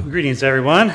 Greetings, everyone.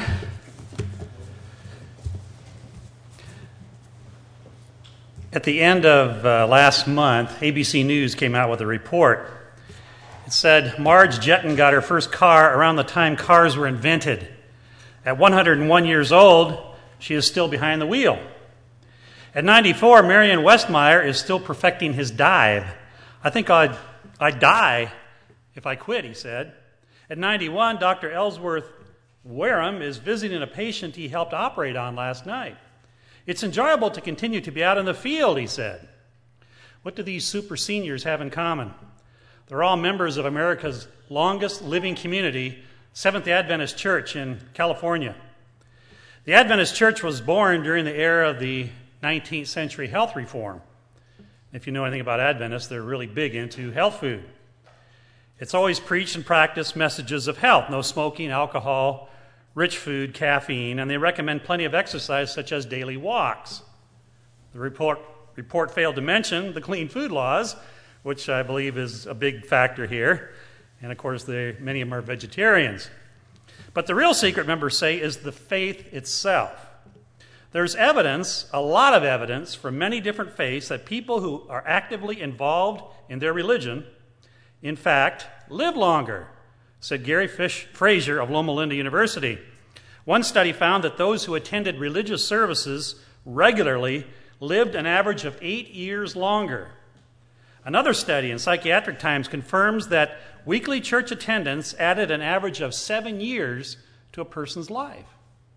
At the end of last month, ABC News came out with a report. It said Marge Jetton got her first car around the time cars were invented. At 101 years old, she is still behind the wheel. At 94, Marion Westmeyer is still perfecting his dive. I think I'd die if I quit, he said. At 91, Dr. Ellsworth Wareham is visiting a patient he helped operate on last night. It's enjoyable to continue to be out in the field, he said. What do these super seniors have in common? They're all members of America's longest living community, Seventh Adventist Church in California. The Adventist Church was born during the era of the 19th century health reform. If you know anything about Adventists, they're really big into health food. It's always preached and practiced messages of health, no smoking, alcohol, rich food, caffeine, and they recommend plenty of exercise such as daily walks. The report failed to mention the clean food laws, which I believe is a big factor here. And of course, many of them are vegetarians. But the real secret, members say, is the faith itself. There's evidence, a lot of evidence, from many different faiths that people who are actively involved in their religion, in fact, live longer, said Gary Fraser of Loma Linda University. One study found that those who attended religious services regularly lived an average of 8 years longer. Another study in Psychiatric Times confirms that weekly church attendance added an average of 7 years to a person's life.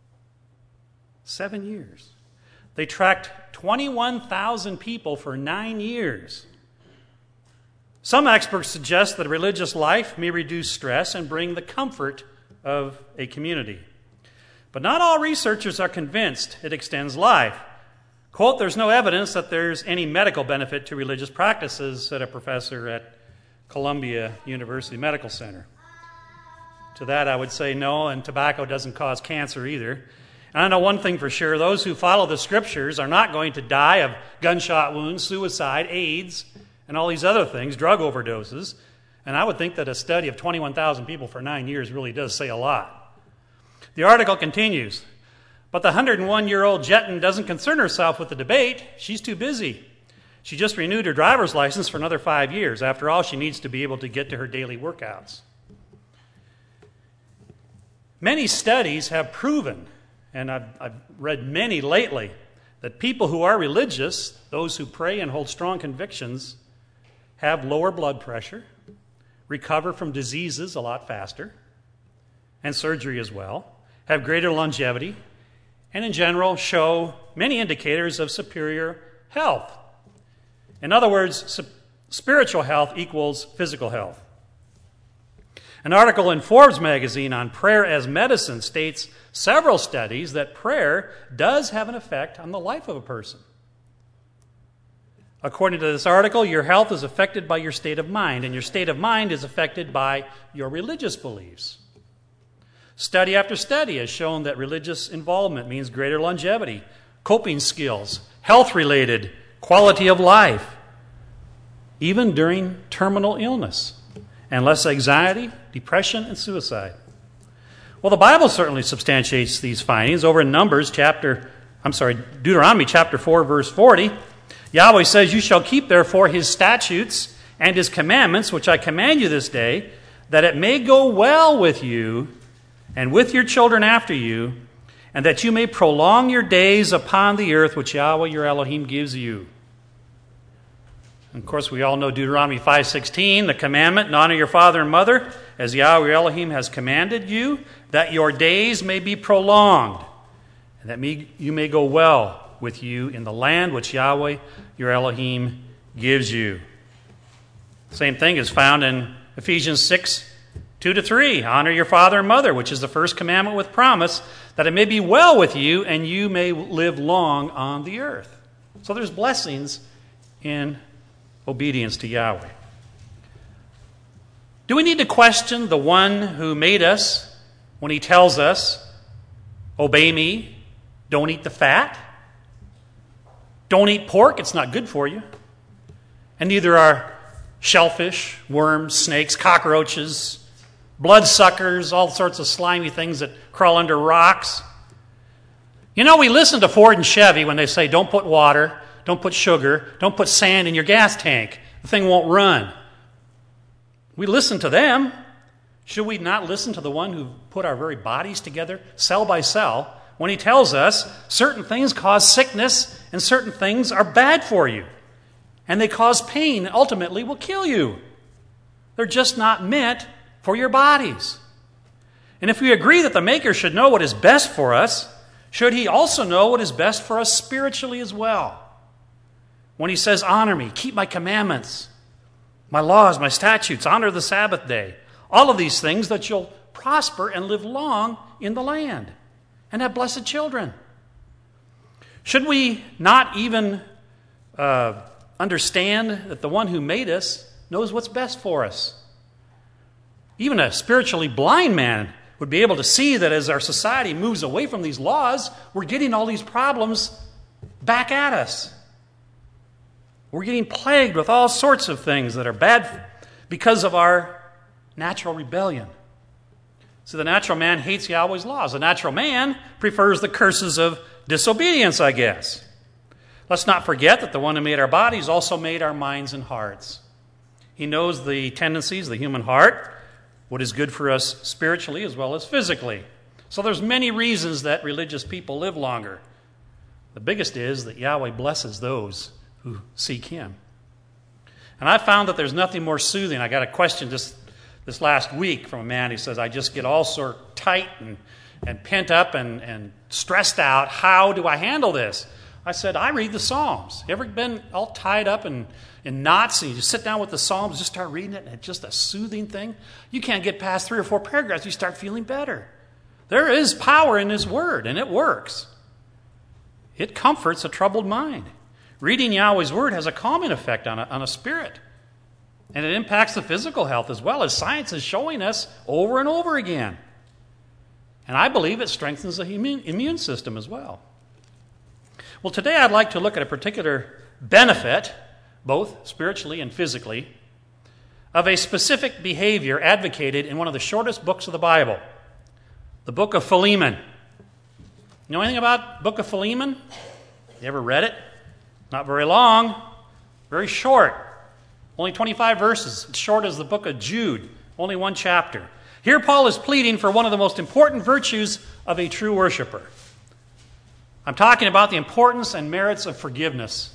7 years. They tracked 21,000 people for 9 years. Some experts suggest that a religious life may reduce stress and bring the comfort of a community. But not all researchers are convinced it extends life. Quote, "There's no evidence that there's any medical benefit to religious practices," said a professor at Columbia University Medical Center. To that I would say no, and tobacco doesn't cause cancer either. And I know one thing for sure, those who follow the scriptures are not going to die of gunshot wounds, suicide, AIDS, and all these other things, drug overdoses. And I would think that a study of 21,000 people for 9 years really does say a lot. The article continues, but the 101-year-old Jetton doesn't concern herself with the debate. She's too busy. She just renewed her driver's license for another 5 years. After all, she needs to be able to get to her daily workouts. Many studies have proven, and I've read many lately, that people who are religious, those who pray and hold strong convictions, have lower blood pressure, recover from diseases a lot faster, and surgery as well, have greater longevity, and in general show many indicators of superior health. In other words, spiritual health equals physical health. An article in Forbes magazine on prayer as medicine states several studies that prayer does have an effect on the life of a person. According to this article, your health is affected by your state of mind, and your state of mind is affected by your religious beliefs. Study after study has shown that religious involvement means greater longevity, coping skills, health-related quality of life, even during terminal illness, and less anxiety, depression, and suicide. Well, the Bible certainly substantiates these findings. Over in Deuteronomy chapter 4, verse 40, Yahweh says, "You shall keep therefore his statutes and his commandments, which I command you this day, that it may go well with you and with your children after you, and that you may prolong your days upon the earth which Yahweh your Elohim gives you." And of course, we all know Deuteronomy 5:16, the commandment, "And honor your father and mother, as Yahweh your Elohim has commanded you, that your days may be prolonged, and that you may go well with you in the land which Yahweh your Elohim gives you." Same thing is found in Ephesians 6:2-3. "Honor your father and mother, which is the first commandment with promise, that it may be well with you and you may live long on the earth." So there's blessings in obedience to Yahweh. Do we need to question the one who made us when he tells us, "Obey me, don't eat the fat"? Don't eat pork, it's not good for you. And neither are shellfish, worms, snakes, cockroaches, bloodsuckers, all sorts of slimy things that crawl under rocks. You know, we listen to Ford and Chevy when they say, don't put water, don't put sugar, don't put sand in your gas tank. The thing won't run. We listen to them. Should we not listen to the one who put our very bodies together, cell by cell, when he tells us certain things cause sickness and certain things are bad for you, and they cause pain and ultimately will kill you? They're just not meant for your bodies. And if we agree that the Maker should know what is best for us, should he also know what is best for us spiritually as well? When he says, honor me, keep my commandments, my laws, my statutes, honor the Sabbath day, all of these things that you'll prosper and live long in the land and have blessed children. Should we not even understand that the one who made us knows what's best for us? Even a spiritually blind man would be able to see that as our society moves away from these laws, we're getting all these problems back at us. We're getting plagued with all sorts of things that are bad because of our natural rebellion. So the natural man hates Yahweh's laws. The natural man prefers the curses of disobedience, I guess. Let's not forget that the one who made our bodies also made our minds and hearts. He knows the tendencies of the human heart, what is good for us spiritually as well as physically. So there's many reasons that religious people live longer. The biggest is that Yahweh blesses those who seek him. And I found that there's nothing more soothing. I got a question just this last week from a man who says, I just get all sort of tight and pent up and stressed out. How do I handle this? I said, I read the Psalms. You ever been all tied up in knots and you just sit down with the Psalms, just start reading it, and it's just a soothing thing? You can't get past 3 or 4 paragraphs, you start feeling better. There is power in this word, and it works. It comforts a troubled mind. Reading Yahweh's word has a calming effect on a spirit. And it impacts the physical health as well, as science is showing us over and over again. And I believe it strengthens the immune system as well. Well, today I'd like to look at a particular benefit, both spiritually and physically, of a specific behavior advocated in one of the shortest books of the Bible, the book of Philemon. You know anything about the book of Philemon? You ever read it? Not very long, very short. Only 25 verses. It's short as the book of Jude, only 1 chapter. Here Paul is pleading for one of the most important virtues of a true worshiper. I'm talking about the importance and merits of forgiveness.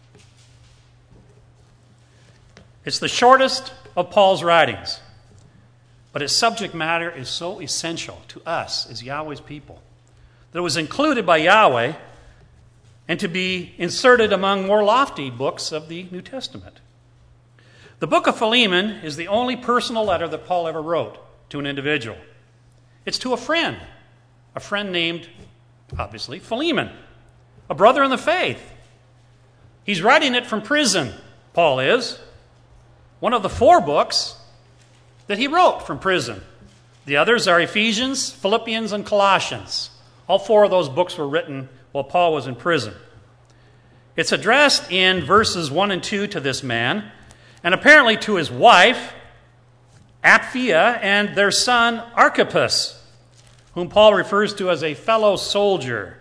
It's the shortest of Paul's writings, but its subject matter is so essential to us as Yahweh's people that it was included by Yahweh and to be inserted among more lofty books of the New Testament. The book of Philemon is the only personal letter that Paul ever wrote to an individual. It's to a friend named, obviously, Philemon, a brother in the faith. He's writing it from prison, Paul is. One of the 4 books that he wrote from prison. The others are Ephesians, Philippians, and Colossians. All 4 of those books were written while Paul was in prison. It's addressed in verses 1 and 2 to this man, and apparently to his wife, Apphia, and their son, Archippus, whom Paul refers to as a fellow soldier.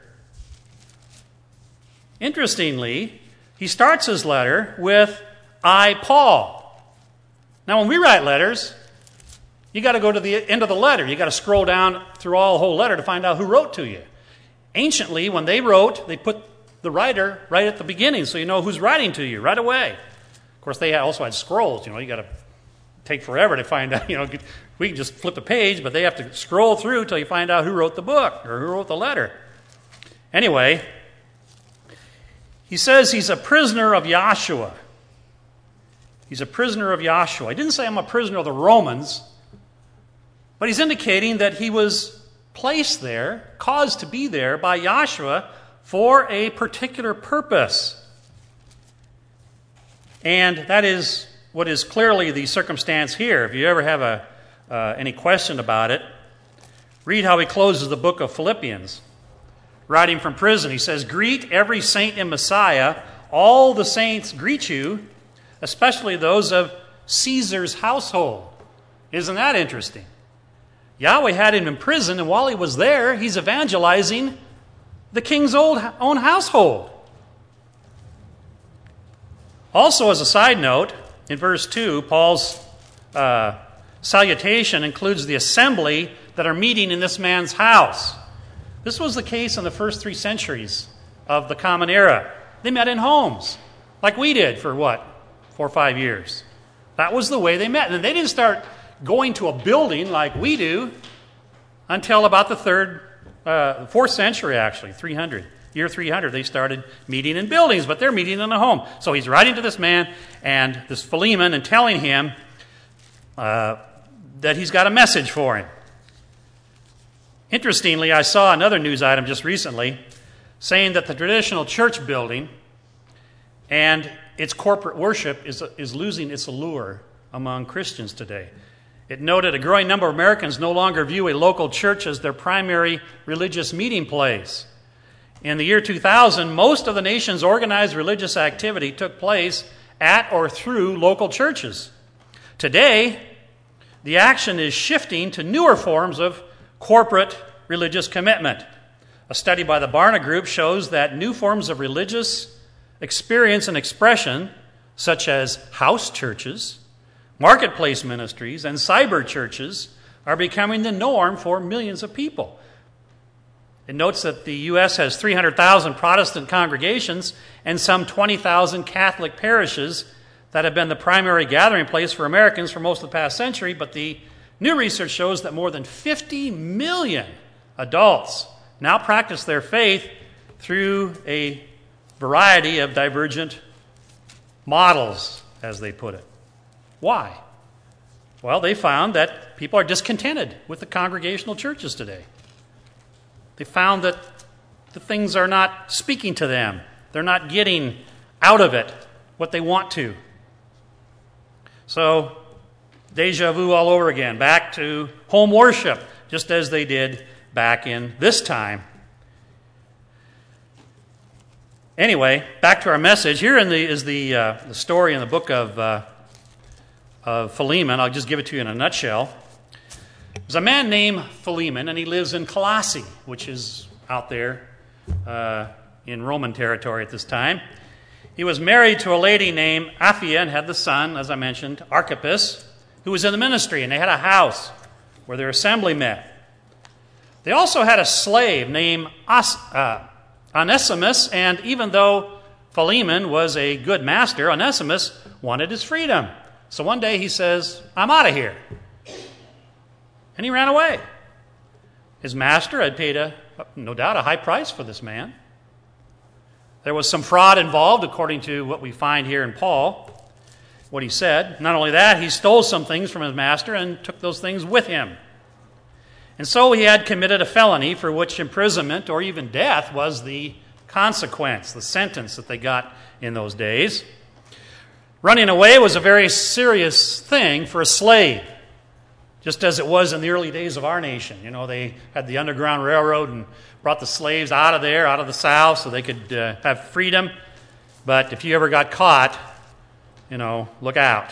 Interestingly, he starts his letter with, I, Paul. Now, when we write letters, you got to go to the end of the letter. You got to scroll down through all the whole letter to find out who wrote to you. Anciently, when they wrote, they put the writer right at the beginning so you know who's writing to you right away. Of course, they also had scrolls. You got to take forever to find out. We can just flip a page, but they have to scroll through till you find out who wrote the book or who wrote the letter. Anyway, he says he's a prisoner of Yahshua. He's a prisoner of Yahshua. He didn't say I'm a prisoner of the Romans, but he's indicating that he was placed there, caused to be there by Yahshua for a particular purpose. And that is what is clearly the circumstance here. If you ever have any question about it, read how he closes the book of Philippians. Writing from prison, he says, greet every saint in Messiah. All the saints greet you, especially those of Caesar's household. Isn't that interesting? Yahweh had him in prison, and while he was there, he's evangelizing the king's own household. Also, as a side note, in verse 2, Paul's salutation includes the assembly that are meeting in this man's house. This was the case in the first 3 centuries of the Common Era. They met in homes, like we did for 4 or 5 years. That was the way they met. And they didn't start going to a building like we do until about the 4th century, actually, 300. Year 300, they started meeting in buildings, but they're meeting in a home. So he's writing to this man and this Philemon and telling him that he's got a message for him. Interestingly, I saw another news item just recently saying that the traditional church building and its corporate worship is losing its allure among Christians today. It noted a growing number of Americans no longer view a local church as their primary religious meeting place. In the year 2000, most of the nation's organized religious activity took place at or through local churches. Today, the action is shifting to newer forms of corporate religious commitment. A study by the Barna Group shows that new forms of religious experience and expression, such as house churches, marketplace ministries, and cyber churches, are becoming the norm for millions of people. It notes that the U.S. has 300,000 Protestant congregations and some 20,000 Catholic parishes that have been the primary gathering place for Americans for most of the past century, but the new research shows that more than 50 million adults now practice their faith through a variety of divergent models, as they put it. Why? Well, they found that people are discontented with the congregational churches today. They found that the things are not speaking to them. They're not getting out of it what they want to. So, deja vu all over again, back to home worship, just as they did back in this time. Anyway, back to our message. Here is the story in the book of Philemon. I'll just give it to you in a nutshell. There's a man named Philemon, and he lives in Colossae, which is out there in Roman territory at this time. He was married to a lady named Apphia and had the son, as I mentioned, Archippus, who was in the ministry, and they had a house where their assembly met. They also had a slave named Onesimus, and even though Philemon was a good master, Onesimus wanted his freedom. So one day he says, "I'm out of here." And he ran away. His master had paid, no doubt, a high price for this man. There was some fraud involved, according to what we find here in Paul, what he said. Not only that, he stole some things from his master and took those things with him. And so he had committed a felony for which imprisonment or even death was the consequence, the sentence that they got in those days. Running away was a very serious thing for a slave, just as it was in the early days of our nation. You know, they had the Underground Railroad and brought the slaves out of there, out of the South, so they could have freedom. But if you ever got caught, look out.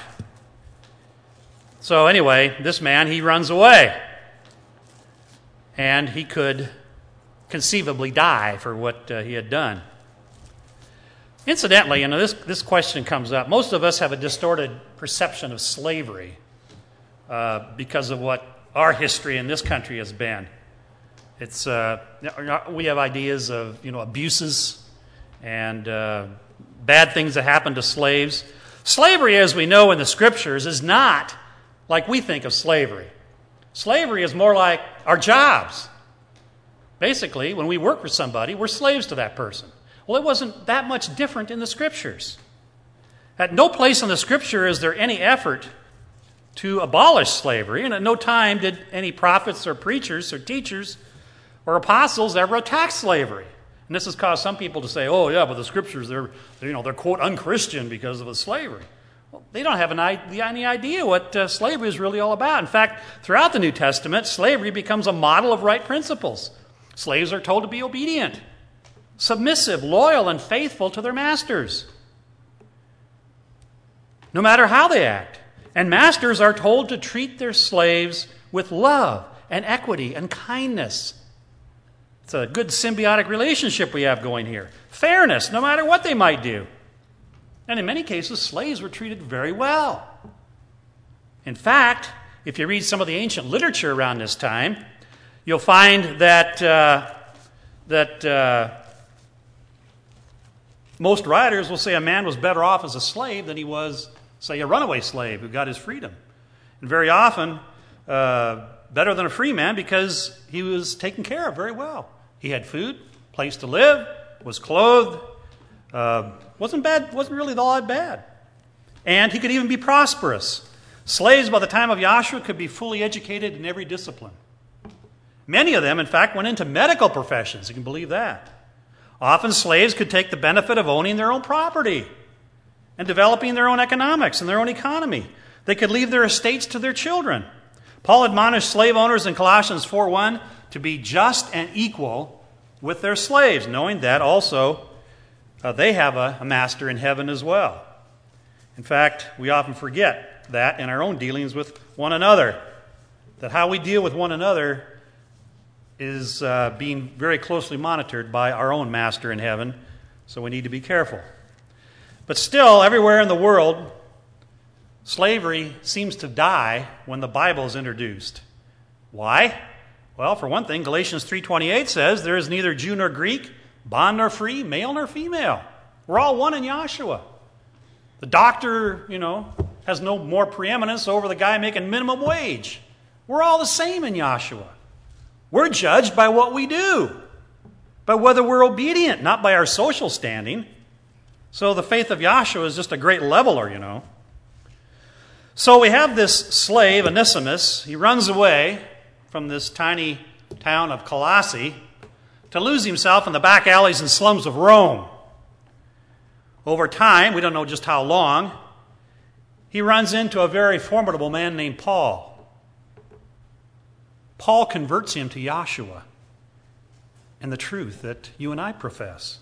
So anyway, this man, he runs away. And he could conceivably die for what he had done. Incidentally, this question comes up. Most of us have a distorted perception of slavery because of what our history in this country has been. It's we have ideas of abuses and bad things that happen to slaves. Slavery, as we know in the Scriptures, is not like we think of slavery. Slavery is more like our jobs. Basically, when we work for somebody, we're slaves to that person. Well, it wasn't that much different in the Scriptures. At no place in the Scripture is there any effort to abolish slavery, and at no time did any prophets or preachers or teachers or apostles ever attack slavery. And this has caused some people to say, "Oh, yeah, but the Scriptures, they're quote unchristian because of the slavery." Well, they don't have any idea what slavery is really all about. In fact, throughout the New Testament, slavery becomes a model of right principles. Slaves are told to be obedient, submissive, loyal, and faithful to their masters, no matter how they act. And masters are told to treat their slaves with love and equity and kindness. It's a good symbiotic relationship we have going here. Fairness, no matter what they might do. And in many cases, slaves were treated very well. In fact, if you read some of the ancient literature around this time, you'll find that most writers will say a man was better off as a slave than he was, say, a runaway slave who got his freedom. And very often, better than a free man because he was taken care of very well. He had food, place to live, was clothed, wasn't really all that bad. And he could even be prosperous. Slaves by the time of Joshua could be fully educated in every discipline. Many of them, in fact, went into medical professions. You can believe that. Often slaves could take the benefit of owning their own property and developing their own economics and their own economy. They could leave their estates to their children. Paul admonished slave owners in Colossians 4:1 to be just and equal with their slaves, knowing that also they have a master in heaven as well. In fact, we often forget that in our own dealings with one another, that how we deal with one another is being very closely monitored by our own master in heaven, so we need to be careful. But still, everywhere in the world, slavery seems to die when the Bible is introduced. Why? Well, for one thing, Galatians 3:28 says, there is neither Jew nor Greek, bond nor free, male nor female. We're all one in Yahshua. The doctor, has no more preeminence over the guy making minimum wage. We're all the same in Yahshua. We're judged by what we do, by whether we're obedient, not by our social standing. So the faith of Yahshua is just a great leveler, So we have this slave, Onesimus. He runs away from this tiny town of Colossae to lose himself in the back alleys and slums of Rome. Over time, we don't know just how long, he runs into a very formidable man named Paul. Paul converts him to Yahshua and the truth that you and I profess.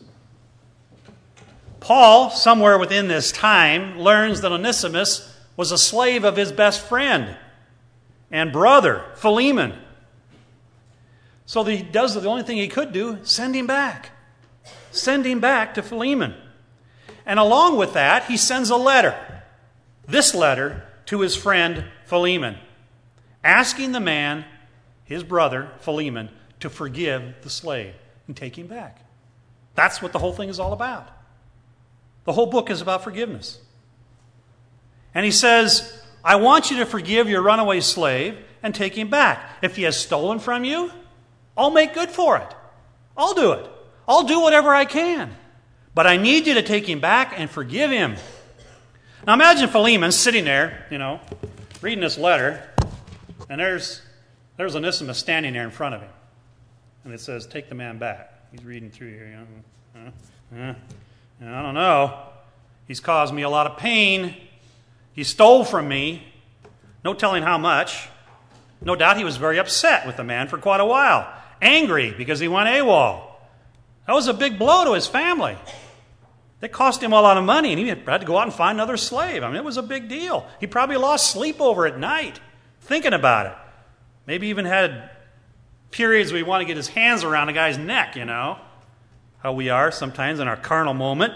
Paul, somewhere within this time, learns that Onesimus was a slave of his best friend and brother, Philemon. So he does the only thing he could do, send him back. Send him back to Philemon. And along with that, he sends a letter, this letter, to his friend Philemon, asking the man, his brother, Philemon, to forgive the slave and take him back. That's what the whole thing is all about. The whole book is about forgiveness. And he says, I want you to forgive your runaway slave and take him back. If he has stolen from you, I'll make good for it. I'll do it. I'll do whatever I can. But I need you to take him back and forgive him. Now imagine Philemon sitting there, reading this letter, and there's Onesimus standing there in front of him. And it says, take the man back. He's reading through here. I don't know. He's caused me a lot of pain. He stole from me. No telling how much. No doubt he was very upset with the man for quite a while. Angry because he went AWOL. That was a big blow to his family. It cost him a lot of money, and he had to go out and find another slave. It was a big deal. He probably lost sleep over at night, thinking about it. Maybe even had periods where he wanted to get his hands around a guy's neck, how we are sometimes in our carnal moment.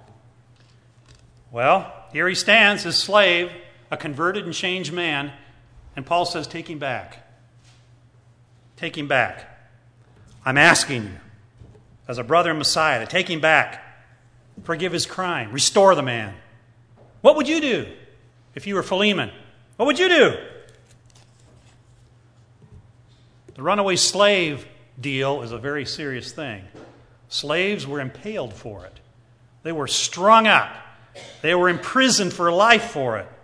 Well, here he stands, his slave, a converted and changed man, and Paul says, take him back. Take him back. I'm asking you, as a brother in Messiah, to take him back. Forgive his crime. Restore the man. What would you do if you were Philemon? What would you do? The runaway slave deal is a very serious thing. Slaves were impaled for it. They were strung up. They were imprisoned for life for it.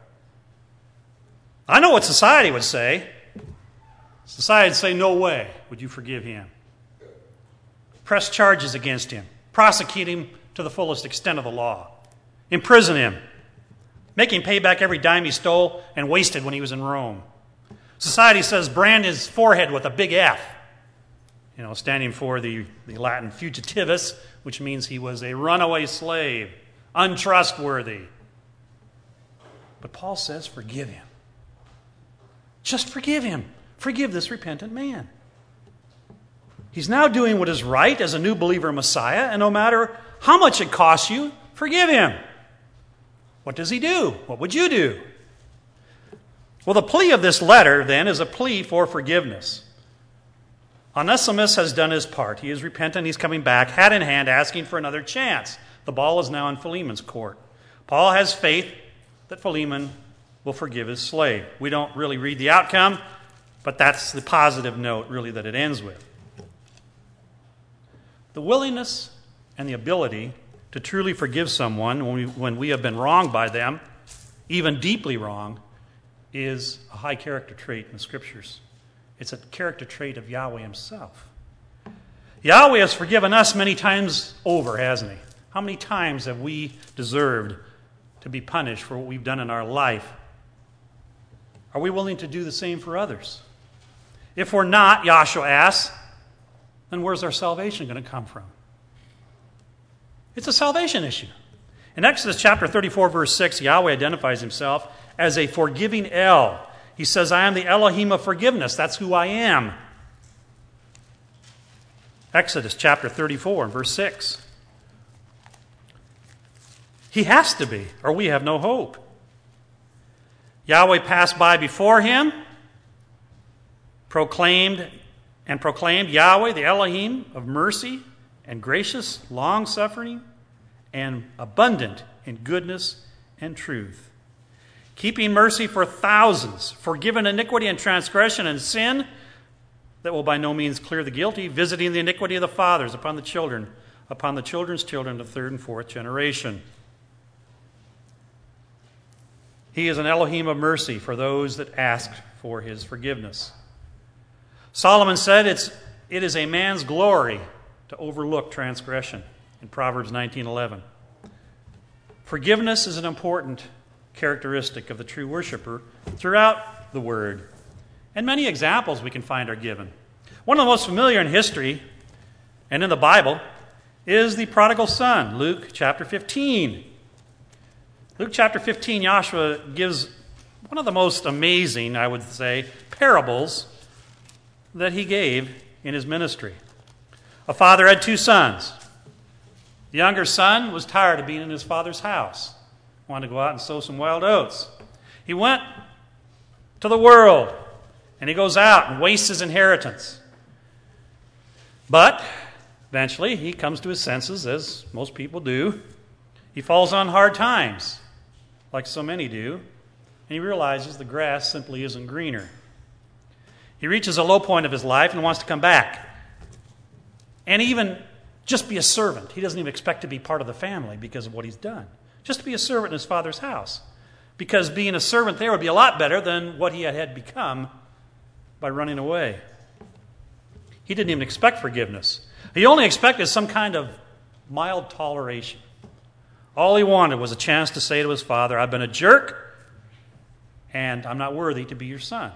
I know what society would say. Society would say, no way would you forgive him. Press charges against him. Prosecute him to the fullest extent of the law. Imprison him. Make him pay back every dime he stole and wasted when he was in Rome. Society says brand his forehead with a big F, standing for the Latin fugitivus, which means he was a runaway slave, untrustworthy. But Paul says, forgive him. Just forgive him. Forgive this repentant man. He's now doing what is right as a new believer Messiah, and no matter how much it costs you, forgive him. What does he do? What would you do? Well, the plea of this letter, then, is a plea for forgiveness. Onesimus has done his part. He is repentant. He's coming back, hat in hand, asking for another chance. The ball is now in Philemon's court. Paul has faith that Philemon will forgive his slave. We don't really read the outcome, but that's the positive note, really, that it ends with. The willingness and the ability to truly forgive someone when we have been wronged by them, even deeply wrong, is a high character trait in the Scriptures. It's a character trait of Yahweh himself. Yahweh has forgiven us many times over, hasn't he? How many times have we deserved to be punished for what we've done in our life? Are we willing to do the same for others? If we're not, Yahshua asks, then where's our salvation going to come from? It's a salvation issue. In Exodus chapter 34, verse 6, Yahweh identifies himself as a forgiving El. He says, I am the Elohim of forgiveness. That's who I am. Exodus chapter 34 and verse 6. He has to be, or we have no hope. Yahweh passed by before him, proclaimed Yahweh, the Elohim of mercy and gracious, long-suffering, and abundant in goodness and truth, keeping mercy for thousands, forgiving iniquity and transgression and sin that will by no means clear the guilty, visiting the iniquity of the fathers upon the children's children, the third and fourth generation. He is an Elohim of mercy for those that ask for his forgiveness. Solomon said it is a man's glory to overlook transgression in Proverbs 19:11. Forgiveness is an important characteristic of the true worshiper throughout the Word. And many examples we can find are given. One of the most familiar in history and in the Bible is the prodigal son, Luke chapter 15. Luke chapter 15, Yahshua gives one of the most amazing, I would say, parables that he gave in his ministry. A father had two sons. The younger son was tired of being in his father's house. Wanted to go out and sow some wild oats. He went to the world, and he goes out and wastes his inheritance. But eventually he comes to his senses, as most people do. He falls on hard times, like so many do, and he realizes the grass simply isn't greener. He reaches a low point of his life and wants to come back. And even just be a servant. He doesn't even expect to be part of the family because of what he's done. Just to be a servant in his father's house. Because being a servant there would be a lot better than what he had become by running away. He didn't even expect forgiveness. He only expected some kind of mild toleration. All he wanted was a chance to say to his father, I've been a jerk, and I'm not worthy to be your son.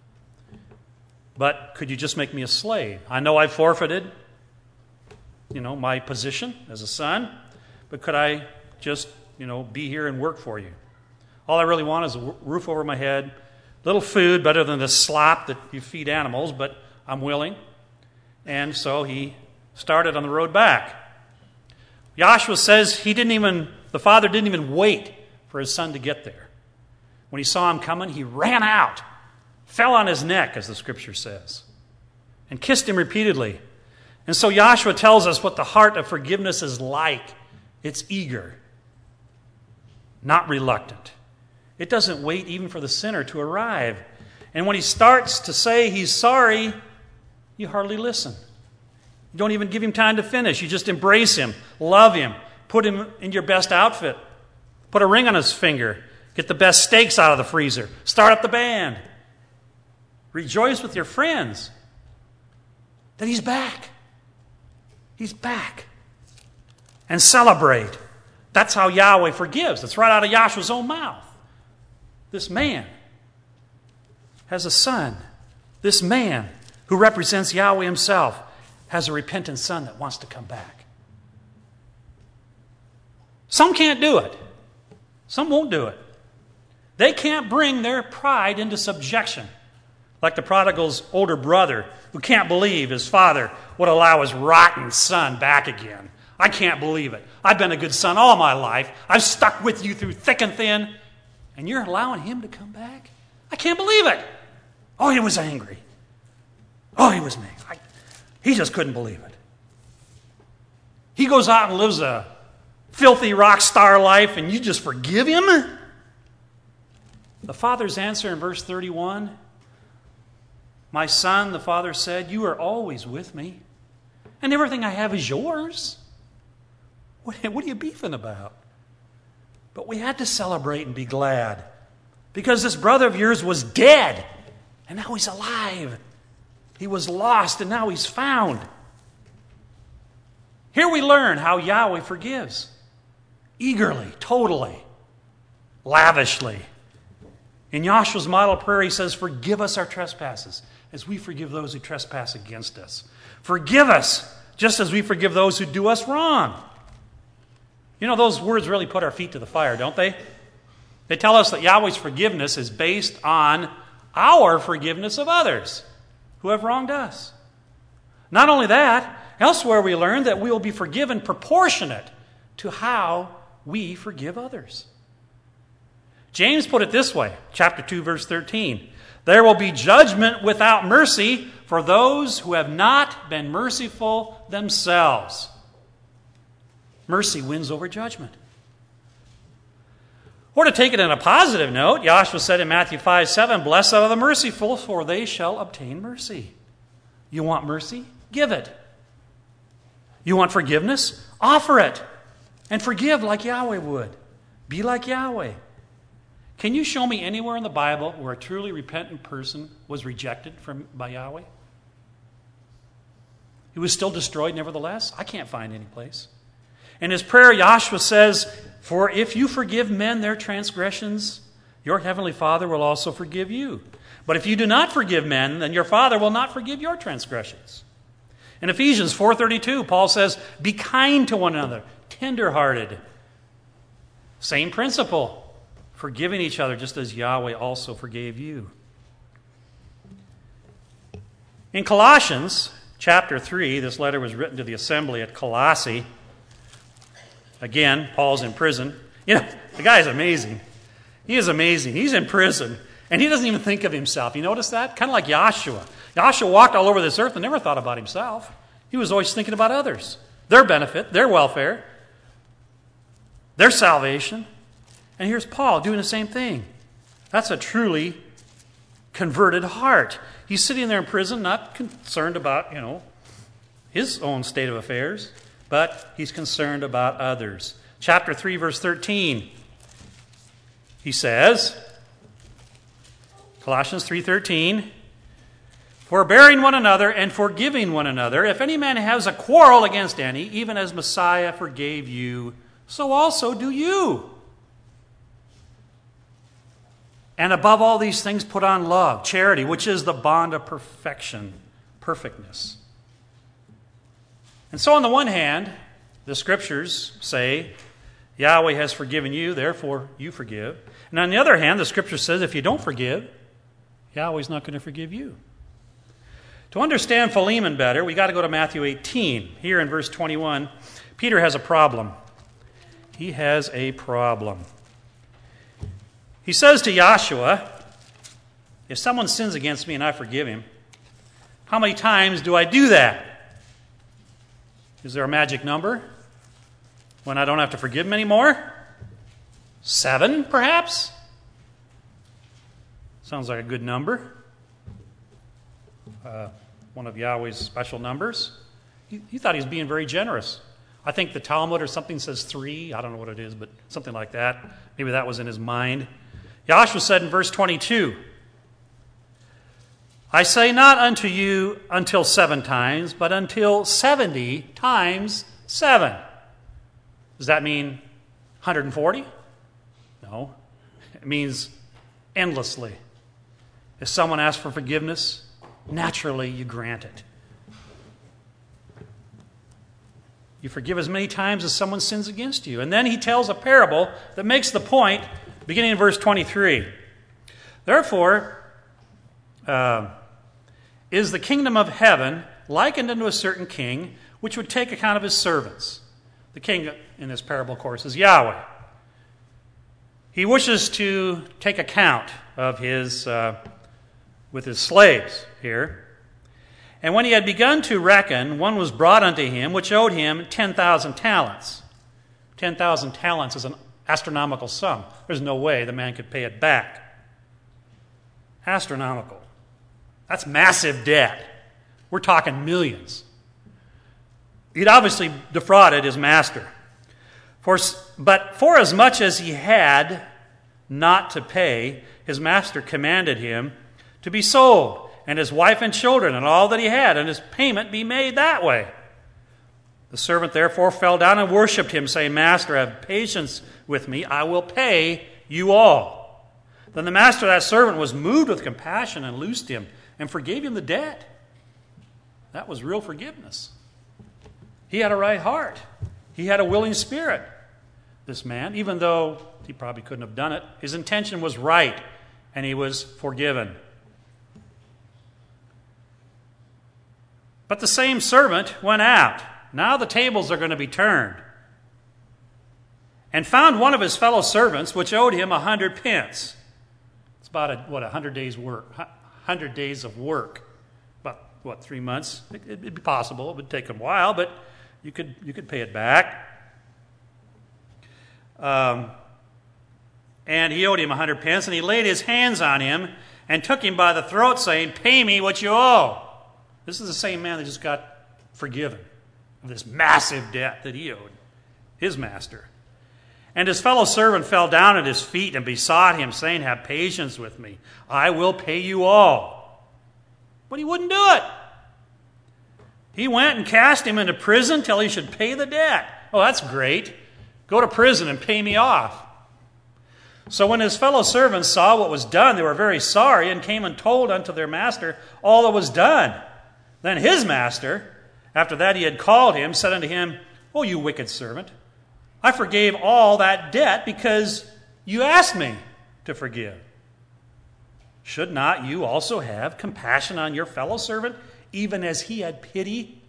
But could you just make me a slave? I know I forfeited, my position as a son, but could I just, be here and work for you? All I really want is a roof over my head, little food, better than the slop that you feed animals, but I'm willing. And so he started on the road back. Yahshua says the father didn't even wait for his son to get there. When he saw him coming, he ran out, fell on his neck, as the scripture says, and kissed him repeatedly. And so Yahshua tells us what the heart of forgiveness is like. It's eager, not reluctant. It doesn't wait even for the sinner to arrive. And when he starts to say he's sorry, you hardly listen. You don't even give him time to finish. You just embrace him, love him, put him in your best outfit, put a ring on his finger, get the best steaks out of the freezer, start up the band. Rejoice with your friends that he's back. He's back. And celebrate. That's how Yahweh forgives. It's right out of Yahshua's own mouth. This man has a son. This man who represents Yahweh himself has a repentant son that wants to come back. Some can't do it. Some won't do it. They can't bring their pride into subjection Like the prodigal's older brother who can't believe his father would allow his rotten son back again. I can't believe it. I've been a good son all my life. I've stuck with you through thick and thin, and you're allowing him to come back? I can't believe it. Oh, he was angry. Oh, he was mad. He just couldn't believe it. He goes out and lives a filthy rock star life, and you just forgive him? The father's answer in verse 31, "My son," the father said, "you are always with me, and everything I have is yours. What are you beefing about?" But we had to celebrate and be glad, because this brother of yours was dead, and now he's alive. He was lost, and now he's found. Here we learn how Yahweh forgives. Eagerly, totally, lavishly. In Yahshua's model prayer, he says, "Forgive us our trespasses, as we forgive those who trespass against us." Forgive us, just as we forgive those who do us wrong. You know, those words really put our feet to the fire, don't they? They tell us that Yahweh's forgiveness is based on our forgiveness of others who have wronged us. Not only that, elsewhere we learn that we will be forgiven proportionate to how we forgive others. James put it this way, chapter 2, verse 13. "There will be judgment without mercy for those who have not been merciful themselves." Mercy wins over judgment. Or to take it in a positive note, Yahshua said in Matthew 5:7, "Blessed are the merciful, for they shall obtain mercy." You want mercy? Give it. You want forgiveness? Offer it. And forgive like Yahweh would. Be like Yahweh. Can you show me anywhere in the Bible where a truly repentant person was rejected by Yahweh? He was still destroyed nevertheless? I can't find any place. In his prayer, Yahshua says, "For if you forgive men their transgressions, your heavenly Father will also forgive you. But if you do not forgive men, then your Father will not forgive your transgressions." In Ephesians 4:32, Paul says, "Be kind to one another, tender-hearted." Same principle, forgiving each other just as Yahweh also forgave you. In Colossians chapter 3, this letter was written to the assembly at Colossae. Again, Paul's in prison. You know, the guy is amazing. He is amazing. He's in prison, and he doesn't even think of himself. You notice that? Kind of like Yahshua. Yahshua walked all over this earth and never thought about himself. He was always thinking about others, their benefit, their welfare, their salvation. And here's Paul doing the same thing. That's a truly converted heart. He's sitting there in prison, not concerned about, his own state of affairs, but he's concerned about others. Chapter 3, verse 13, he says, Colossians 3:13, "Forbearing one another and forgiving one another, if any man has a quarrel against any, even as Messiah forgave you, so also do you. And above all these things put on love, charity, which is the bond of perfectness." And so on the one hand, the scriptures say, Yahweh has forgiven you, therefore you forgive. And on the other hand, the scripture says if you don't forgive, Yahweh's not going to forgive you. To understand Philemon better, we got to go to Matthew 18. Here in verse 21, Peter has a problem. He has a problem. He says to Yahshua, "If someone sins against me and I forgive him, how many times do I do that? Is there a magic number when I don't have to forgive him anymore? 7, perhaps?" Sounds like a good number. One of Yahweh's special numbers. He thought he was being very generous. I think the Talmud or something says 3. I don't know what it is, but something like that. Maybe that was in his mind. Yahshua said in verse 22, "I say not unto you until 7 times, but until 70 times 7. Does that mean 140? No. It means endlessly. If someone asks for forgiveness, naturally you grant it. You forgive as many times as someone sins against you." And then he tells a parable that makes the point, beginning in verse 23. "Therefore, is the kingdom of heaven likened unto a certain king, which would take account of his servants. The king in this parable, of course, is Yahweh. He wishes to take account of with his slaves here. And when he had begun to reckon, one was brought unto him, which owed him 10,000 talents. 10,000 talents is an astronomical sum. There's no way the man could pay it back. Astronomical. That's massive debt. We're talking millions. He'd obviously defrauded his master. But for as much as he had not to pay, his master commanded him to be sold, and his wife and children, and all that he had, and his payment be made that way. The servant therefore fell down and worshipped him, saying, Master, have patience with me, I will pay you all. Then the master of that servant was moved with compassion and loosed him and forgave him the debt. That was real forgiveness. He had a right heart. He had a willing spirit, this man, even though he probably couldn't have done it. His intention was right, and he was forgiven. But the same servant went out. Now the tables are going to be turned. And found one of his fellow servants, which owed him 100 pence. It's about 100 days' work. 100 days of work. About 3 months? It'd be possible. It would take a while, but you could pay it back. And he owed him 100 pence, and he laid his hands on him and took him by the throat, saying, Pay me what you owe. This is the same man that just got forgiven of this massive debt that he owed his master. And his fellow servant fell down at his feet and besought him, saying, Have patience with me. I will pay you all. But he wouldn't do it. He went and cast him into prison till he should pay the debt. Oh, that's great. Go to prison and pay me off. So when his fellow servants saw what was done, they were very sorry and came and told unto their master all that was done. Then his master, after that he had called him, said unto him, O you wicked servant, I forgave all that debt because you asked me to forgive. Should not you also have compassion on your fellow servant, even as I had pity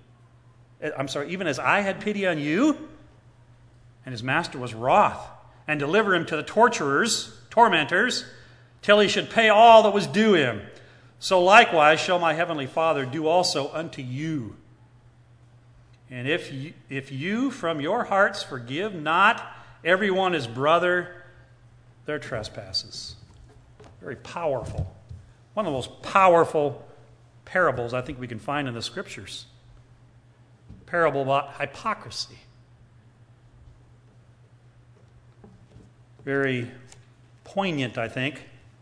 on you? And his master was wroth, and delivered him to the tormentors, till he should pay all that was due him. So likewise shall my heavenly Father do also unto you. And if you from your hearts forgive not everyone his brother their trespasses. Very powerful. One of the most powerful parables I think we can find in the Scriptures. Parable about hypocrisy. Very poignant, I think.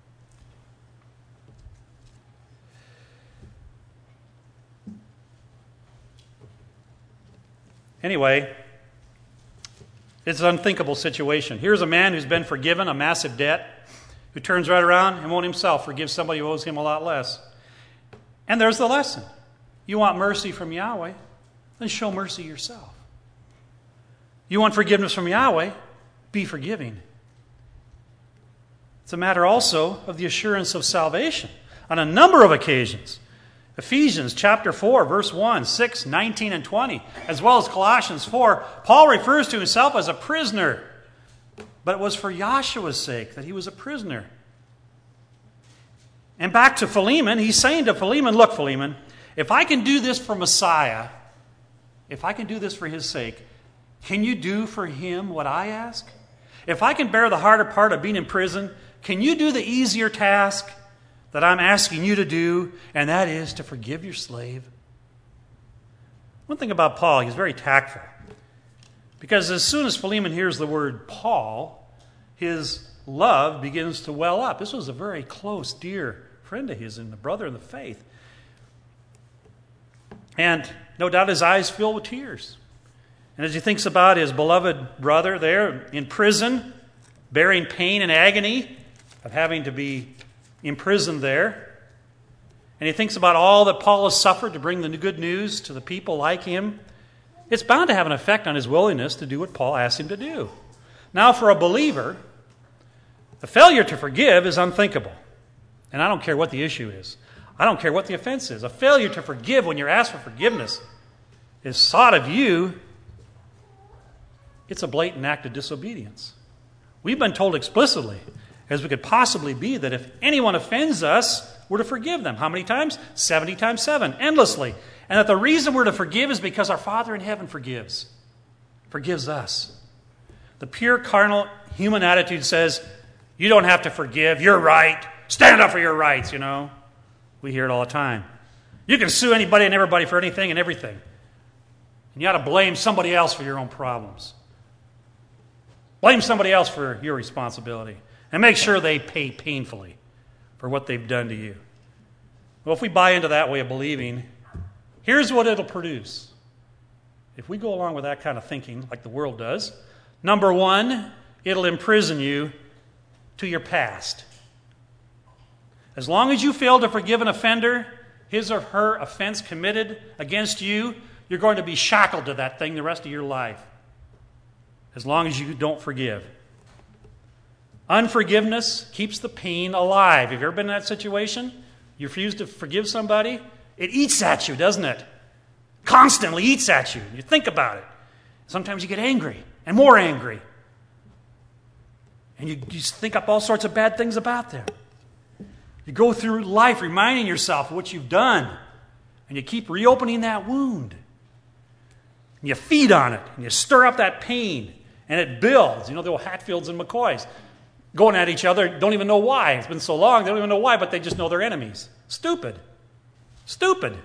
Anyway, it's an unthinkable situation. Here's a man who's been forgiven a massive debt, who turns right around and won't himself forgive somebody who owes him a lot less. And there's the lesson. You want mercy from Yahweh, then show mercy yourself. You want forgiveness from Yahweh, be forgiving. It's a matter also of the assurance of salvation on a number of occasions. Ephesians chapter 4, verse 1, 6, 19, and 20, as well as Colossians 4, Paul refers to himself as a prisoner. But it was for Yahshua's sake that he was a prisoner. And back to Philemon, he's saying to Philemon, Look, Philemon, if I can do this for Messiah, if I can do this for his sake, can you do for him what I ask? If I can bear the harder part of being in prison, can you do the easier task that I'm asking you to do, and that is to forgive your slave? One thing about Paul, he's very tactful. Because as soon as Philemon hears the word Paul, his love begins to well up. This was a very close, dear friend of his and a brother in the faith. And no doubt his eyes fill with tears. And as he thinks about his beloved brother there in prison, bearing pain and agony of having to be imprisoned there, and he thinks about all that Paul has suffered to bring the good news to the people like him, it's bound to have an effect on his willingness to do what Paul asked him to do. Now, for a believer, the failure to forgive is unthinkable. And I don't care what the issue is. I don't care what the offense is. A failure to forgive when you're asked for forgiveness is sought of you. It's a blatant act of disobedience. We've been told explicitly, as we could possibly be, that if anyone offends us, we're to forgive them. How many times? 70 times 7, endlessly. And that the reason we're to forgive is because our Father in heaven forgives us. The pure carnal human attitude says, you don't have to forgive, you're right, stand up for your rights, We hear it all the time. You can sue anybody and everybody for anything and everything. And you ought to blame somebody else for your own problems. Blame somebody else for your responsibility. And make sure they pay painfully for what they've done to you. Well, if we buy into that way of believing, here's what it'll produce. If we go along with that kind of thinking, like the world does, number one, it'll imprison you to your past. As long as you fail to forgive an offender, his or her offense committed against you, you're going to be shackled to that thing the rest of your life. As long as you don't forgive. Unforgiveness keeps the pain alive. Have you ever been in that situation? You refuse to forgive somebody? It eats at you, doesn't it? Constantly eats at you. You think about it. Sometimes you get angry and more angry. And you think up all sorts of bad things about them. You go through life reminding yourself of what you've done. And you keep reopening that wound. And you feed on it. And you stir up that pain. And it builds. The old Hatfields and McCoys going at each other, don't even know why. It's been so long, they don't even know why, but they just know they're enemies. Stupid. Stupid.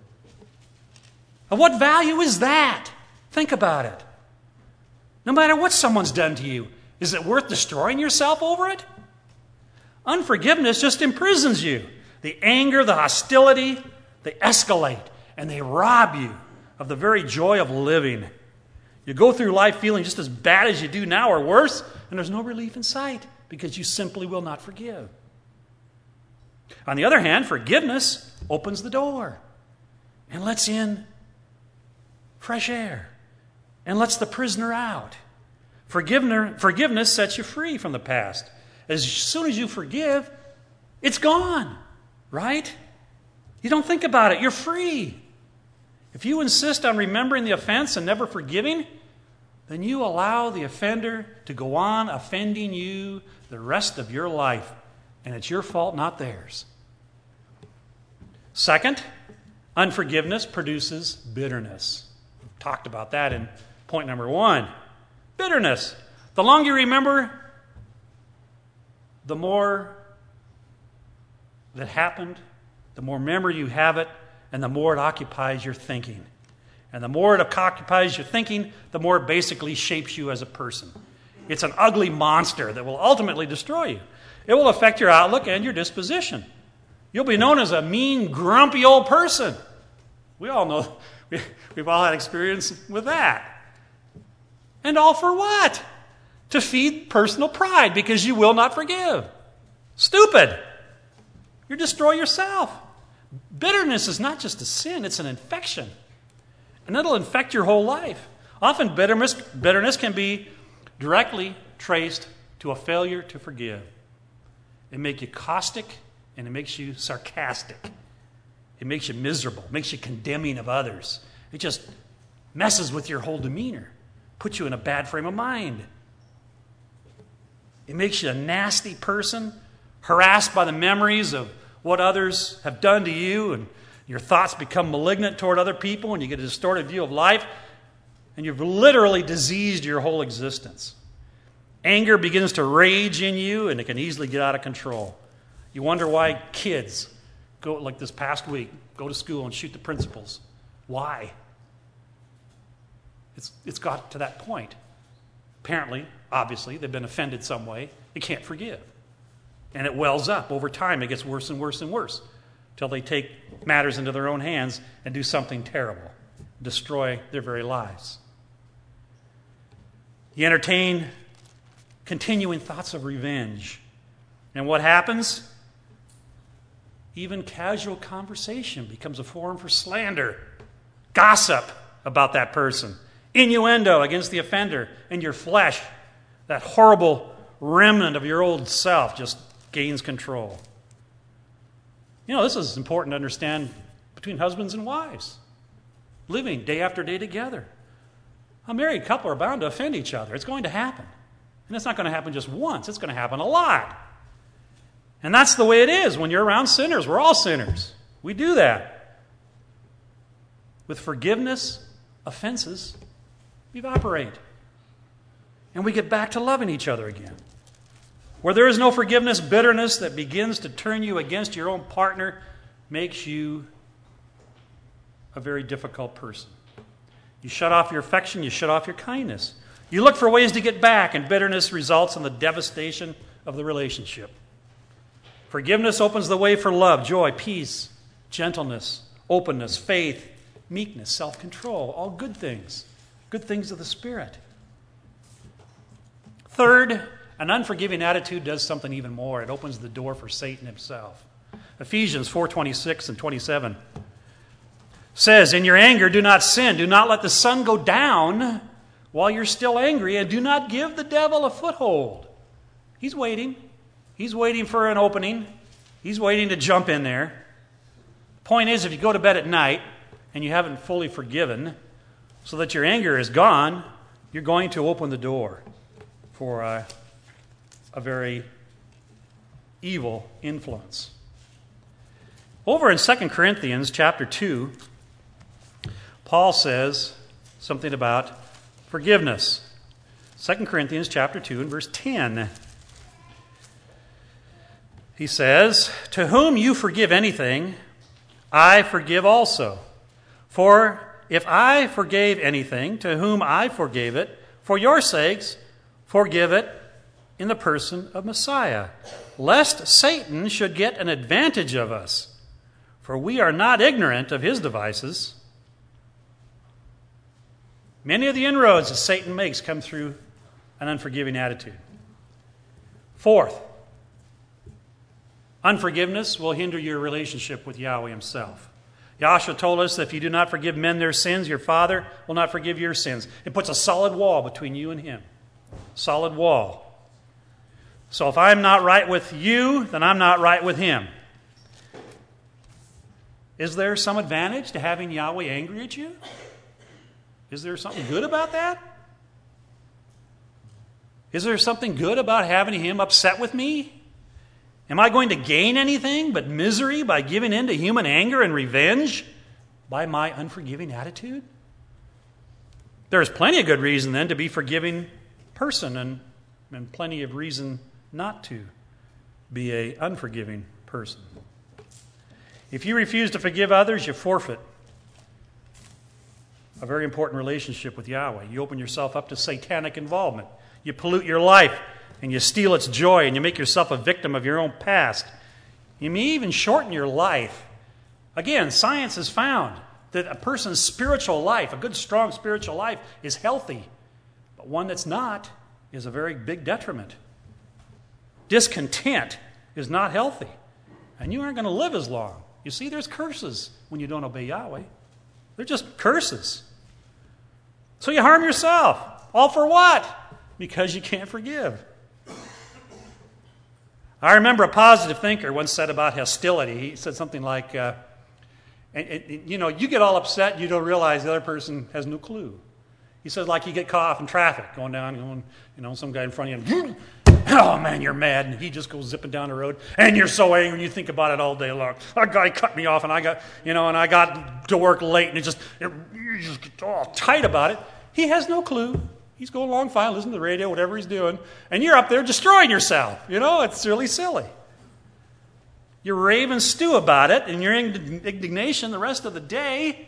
Of what value is that? Think about it. No matter what someone's done to you, is it worth destroying yourself over it? Unforgiveness just imprisons you. The anger, the hostility, they escalate and they rob you of the very joy of living. You go through life feeling just as bad as you do now or worse, and there's no relief in sight because you simply will not forgive. On the other hand, forgiveness opens the door and lets in fresh air and lets the prisoner out. Forgiveness sets you free from the past. As soon as you forgive, it's gone, right? You don't think about it. You're free. If you insist on remembering the offense and never forgiving, then you allow the offender to go on offending you the rest of your life. And it's your fault, not theirs. Second, unforgiveness produces bitterness. We've talked about that in point number 1. Bitterness. The longer you remember, the more that happened, the more memory you have it, and the more it occupies your thinking. And the more it occupies your thinking, the more it basically shapes you as a person. It's an ugly monster that will ultimately destroy you. It will affect your outlook and your disposition. You'll be known as a mean, grumpy old person. We all know, we've all had experience with that. And all for what? To feed personal pride because you will not forgive. Stupid. You destroy yourself. Bitterness is not just a sin, it's an infection. And it'll infect your whole life. Often bitterness can be directly traced to a failure to forgive. It makes you caustic and it makes you sarcastic. It makes you miserable, makes you condemning of others. It just messes with your whole demeanor, puts you in a bad frame of mind. It makes you a nasty person, harassed by the memories of what others have done to you, and your thoughts become malignant toward other people, and you get a distorted view of life, and you've literally diseased your whole existence. Anger begins to rage in you, and it can easily get out of control. You wonder why kids go, like this past week, go to school and shoot the principals. Why? It's got to that point. Apparently, obviously, they've been offended some way. They can't forgive. And it wells up over time. It gets worse and worse and worse until they take matters into their own hands and do something terrible, destroy their very lives. You entertain continuing thoughts of revenge. And what happens? Even casual conversation becomes a forum for slander, gossip about that person, innuendo against the offender, and your flesh, that horrible remnant of your old self, just gains control. This is important to understand between husbands and wives, living day after day together. A married couple are bound to offend each other. It's going to happen. And it's not going to happen just once. It's going to happen a lot. And that's the way it is when you're around sinners. We're all sinners. We do that. With forgiveness, offenses evaporate. And we get back to loving each other again. Where there is no forgiveness, bitterness that begins to turn you against your own partner makes you a very difficult person. You shut off your affection, you shut off your kindness. You look for ways to get back, and bitterness results in the devastation of the relationship. Forgiveness opens the way for love, joy, peace, gentleness, openness, faith, meekness, self-control, all good things of the Spirit. Third, an unforgiving attitude does something even more. It opens the door for Satan himself. Ephesians 4:26 and 27 says, "In your anger do not sin. Do not let the sun go down while you're still angry, and do not give the devil a foothold." He's waiting. He's waiting for an opening. He's waiting to jump in there. The point is, if you go to bed at night and you haven't fully forgiven so that your anger is gone, you're going to open the door for a very evil influence. Over in 2 Corinthians chapter 2, Paul says something about forgiveness. 2 Corinthians chapter 2 and verse 10. He says, "To whom you forgive anything, I forgive also. For if I forgave anything, to whom I forgave it, for your sakes, forgive it in the person of Messiah, lest Satan should get an advantage of us. For we are not ignorant of his devices." Many of the inroads that Satan makes come through an unforgiving attitude. Fourth, unforgiveness will hinder your relationship with Yahweh himself. Yahshua told us that if you do not forgive men their sins, your Father will not forgive your sins. It puts a solid wall between you and him. Solid wall. So if I'm not right with you, then I'm not right with him. Is there some advantage to having Yahweh angry at you? Is there something good about that? Is there something good about having him upset with me? Am I going to gain anything but misery by giving in to human anger and revenge by my unforgiving attitude? There is plenty of good reason then to be a forgiving person and plenty of reason not to be an unforgiving person. If you refuse to forgive others, you forfeit a very important relationship with Yahweh. You open yourself up to satanic involvement. You pollute your life, and you steal its joy, and you make yourself a victim of your own past. You may even shorten your life. Again, science has found that a person's spiritual life, a good, strong spiritual life, is healthy. But one that's not is a very big detriment. Discontent is not healthy. And you aren't going to live as long. You see, there's curses when you don't obey Yahweh. They're just curses. So you harm yourself. All for what? Because you can't forgive. I remember a positive thinker once said about hostility. He said something like, you get all upset, you don't realize the other person has no clue. He said, like you get caught off in traffic, going down, some guy in front of you, oh man, you're mad, and he just goes zipping down the road, and you're so angry, and you think about it all day long. That guy cut me off, and I got to work late, and you just get all tight about it. He has no clue. He's going along fine, listening to the radio, whatever he's doing, and you're up there destroying yourself. It's really silly. You rave and stew about it, and your indignation the rest of the day,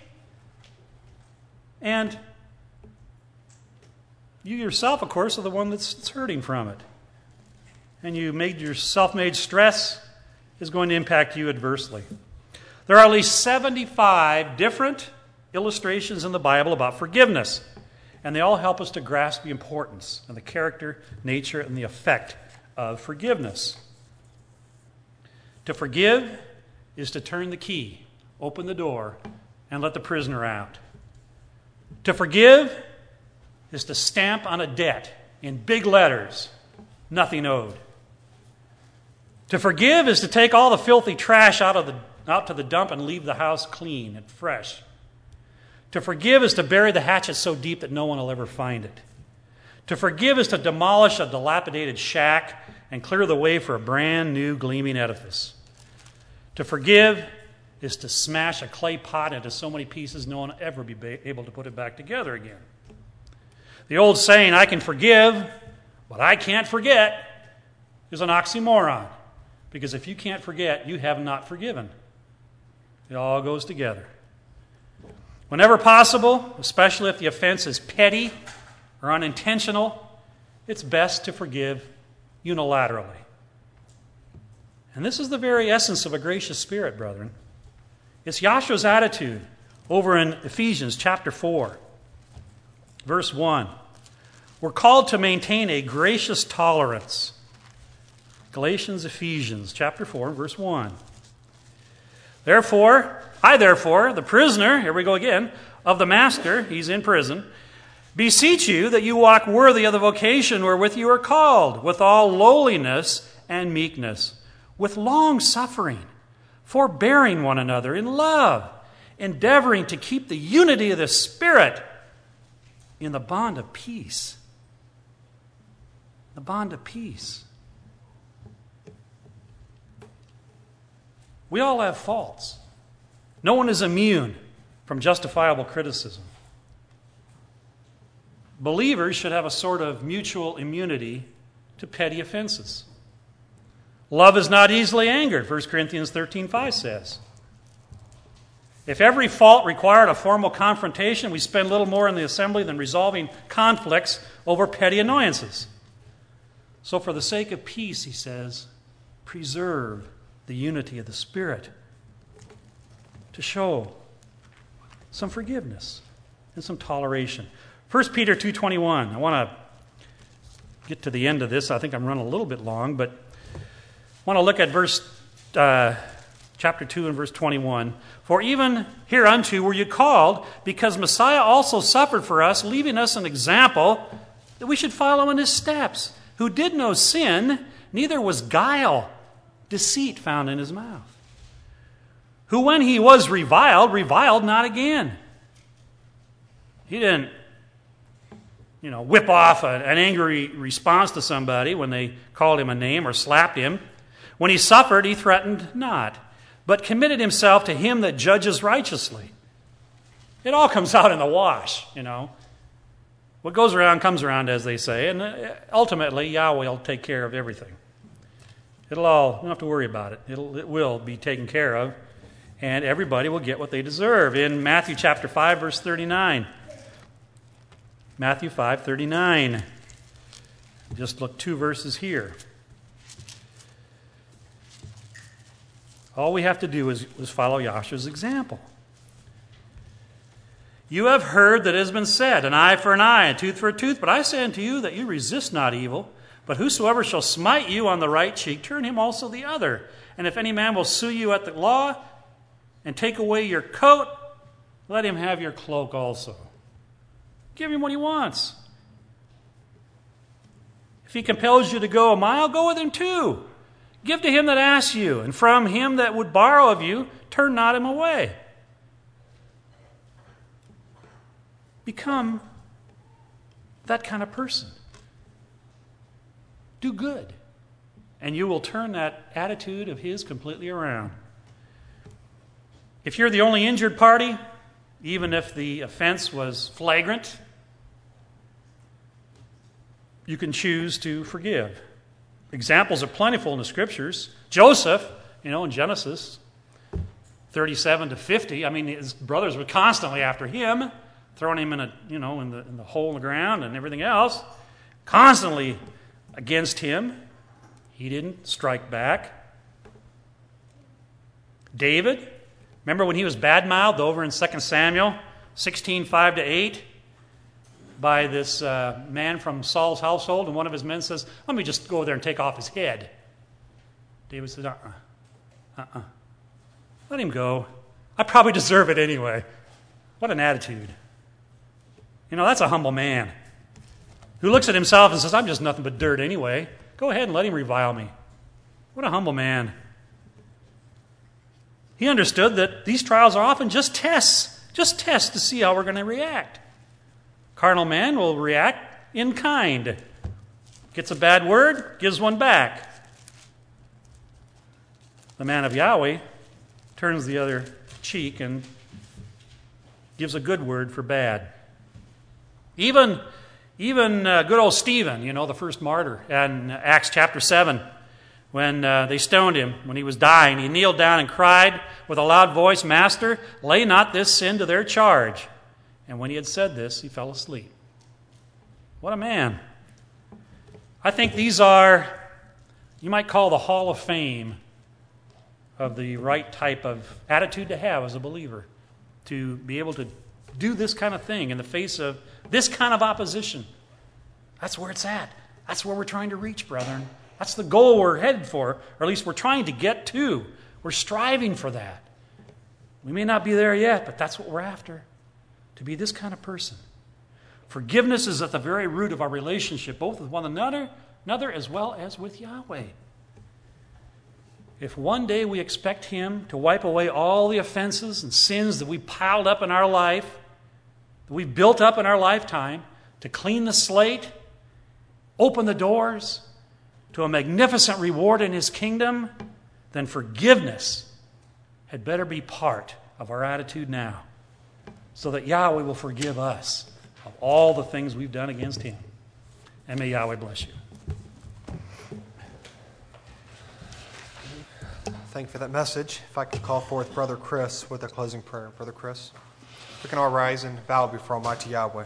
and you yourself, of course, are the one that's hurting from it. And your self-made stress is going to impact you adversely. There are at least 75 different illustrations in the Bible about forgiveness. And they all help us to grasp the importance and the character, nature, and the effect of forgiveness. To forgive is to turn the key, open the door, and let the prisoner out. To forgive is to stamp on a debt in big letters, nothing owed. To forgive is to take all the filthy trash out to the dump and leave the house clean and fresh. To forgive is to bury the hatchet so deep that no one will ever find it. To forgive is to demolish a dilapidated shack and clear the way for a brand new gleaming edifice. To forgive is to smash a clay pot into so many pieces no one will ever be able to put it back together again. The old saying, I can forgive, but I can't forget, is an oxymoron. Because if you can't forget, you have not forgiven. It all goes together. Whenever possible, especially if the offense is petty or unintentional, it's best to forgive unilaterally. And this is the very essence of a gracious spirit, brethren. It's Yahshua's attitude over in Ephesians chapter 4, verse 1. We're called to maintain a gracious tolerance. Ephesians chapter 4, verse 1. I therefore, the prisoner, here we go again, of the master, he's in prison, beseech you that you walk worthy of the vocation wherewith you are called, with all lowliness and meekness, with long suffering, forbearing one another in love, endeavoring to keep the unity of the Spirit in the bond of peace. The bond of peace. We all have faults. No one is immune from justifiable criticism. Believers should have a sort of mutual immunity to petty offenses. Love is not easily angered, 1 Corinthians 13:5 says. If every fault required a formal confrontation, we spend little more in the assembly than resolving conflicts over petty annoyances. So for the sake of peace, he says, preserve the unity of the Spirit, to show some forgiveness and some toleration. 1 Peter 2:21. I want to get to the end of this. I think I'm running a little bit long, but I want to look at chapter 2 and verse 21. For even hereunto were you called, because Messiah also suffered for us, leaving us an example that we should follow in his steps, who did no sin, neither was guile, deceit found in his mouth. Who when he was reviled not again. He didn't, whip off an angry response to somebody when they called him a name or slapped him. When he suffered, he threatened not, but committed himself to him that judges righteously. It all comes out in the wash, What goes around comes around, as they say, and ultimately Yahweh will take care of everything. You don't have to worry about it. It will be taken care of, and everybody will get what they deserve. In Matthew chapter 5, verse 39. Matthew 5:39. Just look 2 verses here. All we have to do is follow Yahshua's example. You have heard that it has been said, an eye for an eye, a tooth for a tooth, but I say unto you that you resist not evil. But whosoever shall smite you on the right cheek, turn him also the other. And if any man will sue you at the law and take away your coat, let him have your cloak also. Give him what he wants. If he compels you to go a mile, go with him 2. Give to him that asks you, and from him that would borrow of you, turn not him away. Become that kind of person. Do good, and you will turn that attitude of his completely around. If you're the only injured party, even if the offense was flagrant, you can choose to forgive. Examples are plentiful in the Scriptures. Joseph, in Genesis 37 to 50, his brothers were constantly after him, throwing him in the hole in the ground and everything else, constantly against him. He didn't strike back. David, remember when he was bad-mouthed over in 2 Samuel 16:5 to 8 by this man from Saul's household, and one of his men says, let me just go there and take off his head. David said, let him go. I probably deserve it anyway. What an attitude. That's a humble man who looks at himself and says, I'm just nothing but dirt anyway. Go ahead and let him revile me. What a humble man. He understood that these trials are often just tests to see how we're going to react. Carnal man will react in kind. Gets a bad word, gives one back. The man of Yahweh turns the other cheek and gives a good word for bad. Even good old Stephen, the first martyr, in Acts chapter 7, when they stoned him, when he was dying, he kneeled down and cried with a loud voice, "Master, lay not this sin to their charge." And when he had said this, he fell asleep. What a man. I think these are, you might call the Hall of Fame of the right type of attitude to have as a believer, to be able to do this kind of thing in the face of this kind of opposition. That's where it's at. That's where we're trying to reach, brethren. That's the goal we're headed for, or at least we're trying to get to. We're striving for that. We may not be there yet, but that's what we're after, to be this kind of person. Forgiveness is at the very root of our relationship, both with one another as well as with Yahweh. If one day we expect Him to wipe away all the offenses and sins that we piled up in our life, that we've built up in our lifetime, to clean the slate, open the doors to a magnificent reward in His kingdom, then forgiveness had better be part of our attitude now, so that Yahweh will forgive us of all the things we've done against Him. And may Yahweh bless you. Thank you for that message. If I could call forth Brother Chris with a closing prayer. Brother Chris, we can all rise and bow before Almighty Yahweh.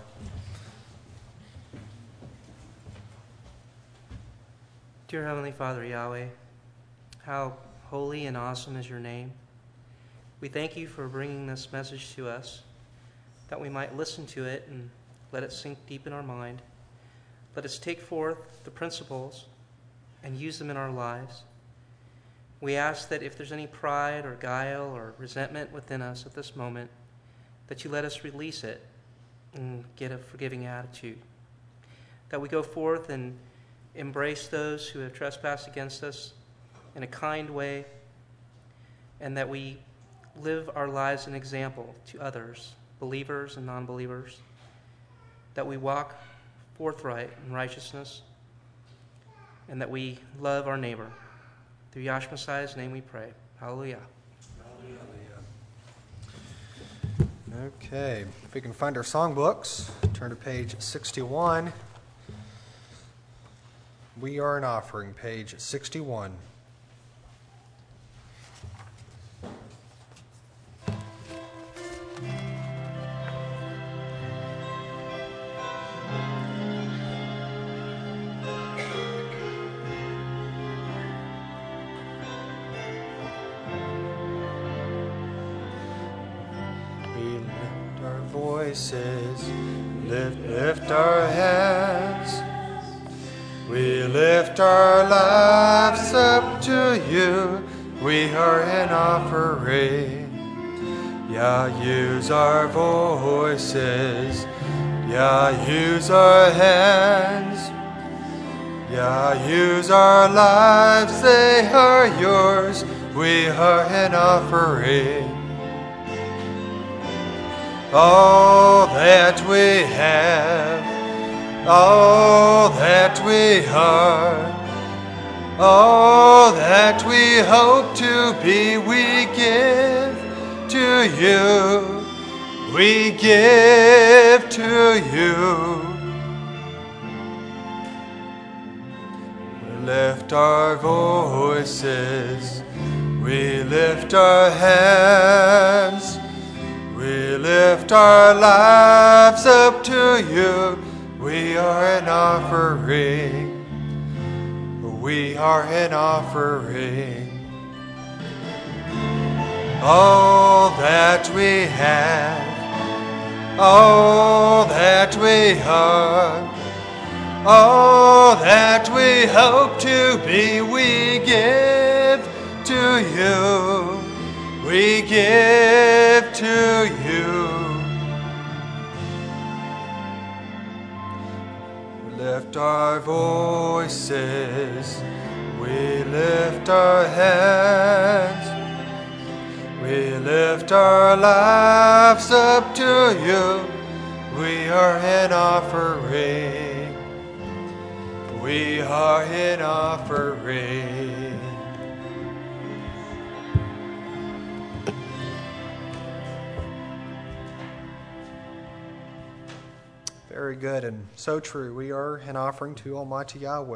Dear Heavenly Father, Yahweh, how holy and awesome is your name. We thank you for bringing this message to us, that we might listen to it and let it sink deep in our mind. Let us take forth the principles and use them in our lives. We ask that if there's any pride or guile or resentment within us at this moment, that you let us release it and get a forgiving attitude. That we go forth and embrace those who have trespassed against us in a kind way, and that we live our lives an example to others, believers and non-believers, that we walk forthright in righteousness, and that we love our neighbor. Through Yahshua Messiah's name we pray. Hallelujah. Okay, if we can find our songbooks, turn to page 61. We Are an Offering, page 61. Lift our hands. We lift our lives up to you. We are an offering. Yah, use our voices. Yah, use our hands. Yah, use our lives. They are yours. We are an offering. All that we have, all that we are, all that we hope to be, we give to you. We give to you. We lift our voices, we lift our hands. We lift our lives up to you. We are an offering. We are an offering. All that we have, all that we are, all that we hope to be, we give to you. We give to you. We lift our voices. We lift our hands, we lift our lives up to you. We are an offering, we are an offering. Very good and so true. We are an offering to Almighty Yahweh.